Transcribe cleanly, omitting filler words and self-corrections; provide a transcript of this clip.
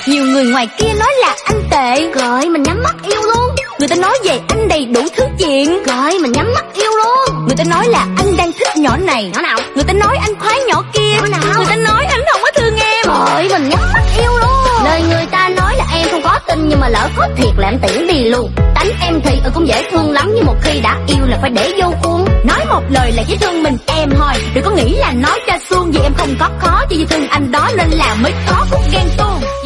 Nhiều người ngoài kia nói là anh tệ, rồi mình nhắm mắt yêu luôn. người ta nói về anh đầy đủ thứ chuyện, Rồi mình nhắm mắt yêu luôn. người ta nói là anh đang thích nhỏ này, Nhỏ nào? người ta nói anh khoái nhỏ kia, Nhỏ nào? người ta nói anh không có thương em. Rồi mình nhắm mắt yêu luôn. Lời người ta nói là em không có tin, nhưng mà lỡ có thiệt là em tiễn đi luôn. Đánh em thì cũng dễ thương lắm, nhưng một khi đã yêu là phải để vô khuôn. Nói một lời là chỉ thương mình em thôi, đừng có nghĩ là nói cho suông, vì em không có khó cho dư thương anh đó, nên là mới có phút ghen tuông.